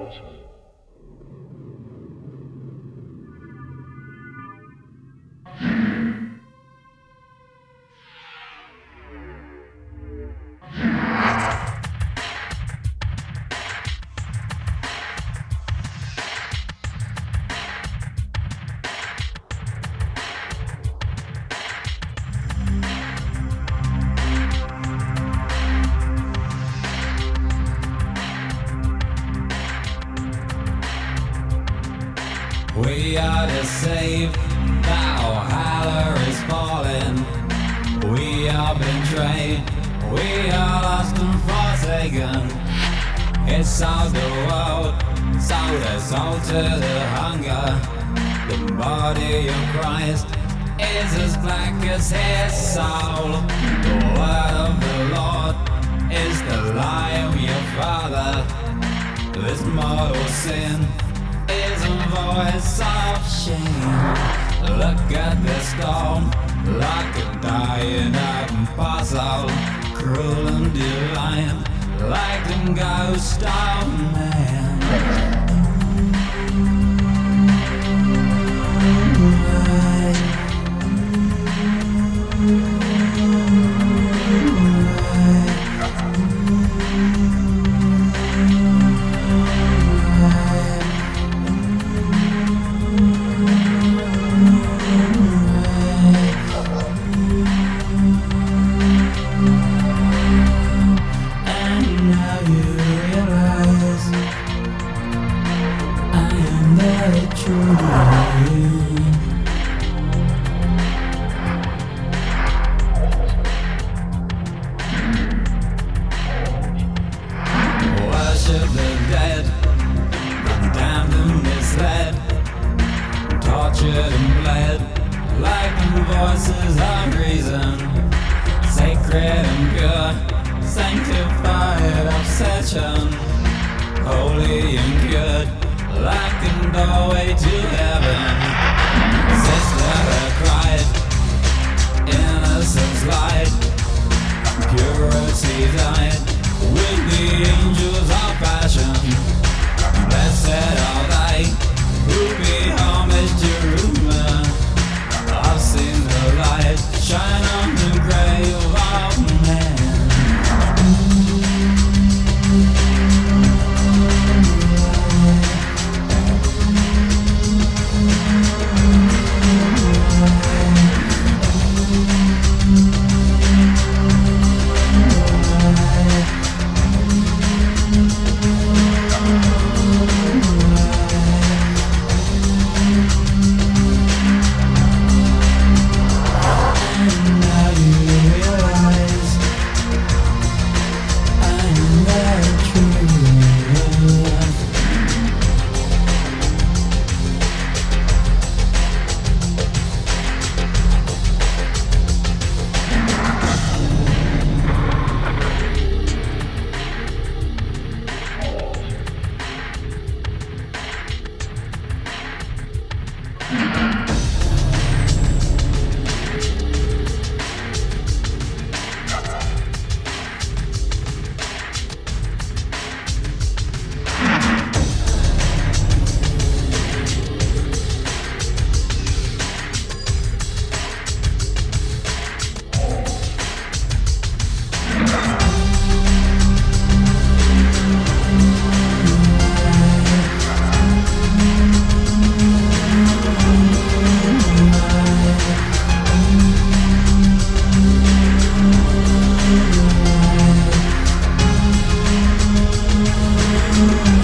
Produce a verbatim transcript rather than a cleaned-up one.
We are to save, Valhalla is falling. We are betrayed, we are lost and forsaken. It's sold the world, sold us all to the hunger. The body of Christ is as black as his soul. The word of the Lord is the lie of your father. This mortal sin is a voice of shame. Look at the storm, like a dying apostle, cruel and divine, like the ghost of man. Worship the dead, condemned and misled, tortured and bled, like the voices of reason, sacred and pure, sanctified obsession, holy and good, like a doorway to heaven. Sister cried, innocence lied, purity died, with the angels of passion. Blessed are they who pay homage to Jerusalem. I've seen the light shine on the grave of man. Thank you.